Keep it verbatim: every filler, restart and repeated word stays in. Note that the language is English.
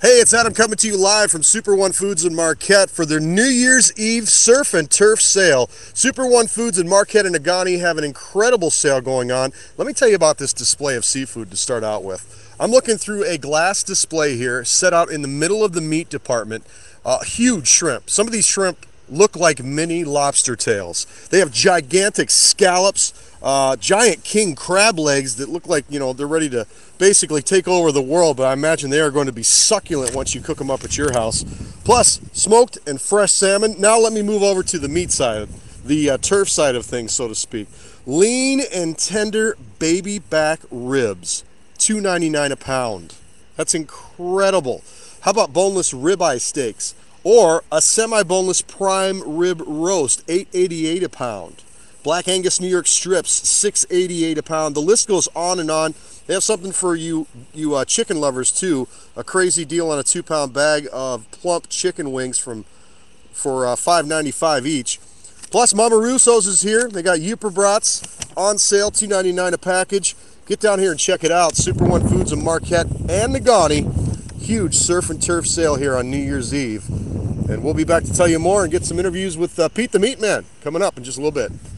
Hey, it's Adam coming to you live from Super One Foods in Marquette for their New Year's Eve Surf and Turf sale. Super One Foods in Marquette and Negaunee have an incredible sale going on. Let me tell you about this display of seafood to start out with. I'm looking through a glass display here set out in the middle of the meat department. Uh, huge shrimp. Some of these shrimp look like mini lobster tails. They have gigantic scallops, uh, giant king crab legs that look like, you know, they're ready to basically take over the world, but I imagine they are going to be succulent once you cook them up at your house. Plus, smoked and fresh salmon. Now let me move over to the meat side, the uh, turf side of things, so to speak. Lean and tender baby back ribs, two ninety-nine a pound. That's incredible. How about boneless ribeye steaks? Or a semi-boneless prime rib roast, eight eighty-eight a pound. Black Angus New York strips, six eighty-eight a pound. The list goes on and on. They have something for you you uh, chicken lovers too. A crazy deal on a two pound bag of plump chicken wings from for uh, five ninety-five each. Plus Mama Russo's is here. They got Uper brats on sale, two ninety-nine a package. Get down here and check it out. Super One Foods in Marquette and Negaunee. Huge surf and turf sale here on New Year's Eve. And we'll be back to tell you more and get some interviews with uh, Pete the Meat Man coming up in just a little bit.